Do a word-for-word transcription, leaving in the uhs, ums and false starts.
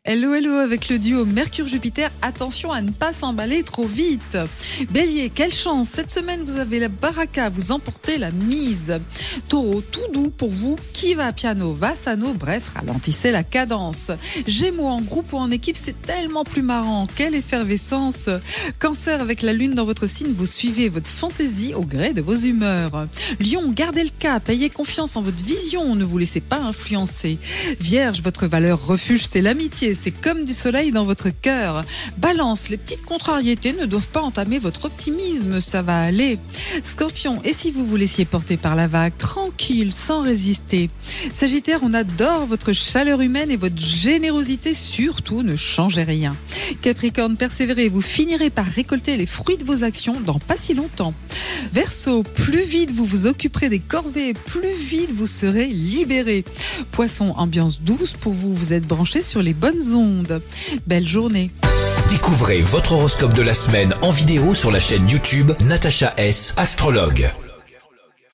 Hello, hello avec le duo Mercure-Jupiter, attention à ne pas s'emballer trop vite. Bélier, quelle chance, cette semaine vous avez la baraka, vous emportez la mise. Taureau, tout doux pour vous, qui va piano, va sano, bref, ralentissez la cadence. Gémeaux, en groupe ou en équipe, c'est tellement plus marrant, quelle effervescence. Cancer, avec la lune dans votre signe, vous suivez votre fantaisie au gré de vos humeurs. Lion, gardez le cap, ayez confiance en votre vision, ne vous laissez pas influencer. Vierge, votre valeur refuge, c'est l'amitié. C'est comme du soleil dans votre cœur. Balance, les petites contrariétés ne doivent pas entamer votre optimisme, ça va aller. Scorpion, et si vous vous laissiez porter par la vague, tranquille, sans résister. Sagittaire, on adore votre chaleur humaine et votre générosité, surtout ne changez rien. Capricorne, persévérez, vous finirez par récolter les fruits de vos actions dans pas si longtemps. Verseau, plus vite vous vous occuperez des corvées, plus vite vous serez libéré. Poisson, ambiance douce pour vous, vous êtes branché sur les bonnes ondes. Belle journée. Découvrez votre horoscope de la semaine en vidéo sur la chaîne YouTube Natacha S, astrologue.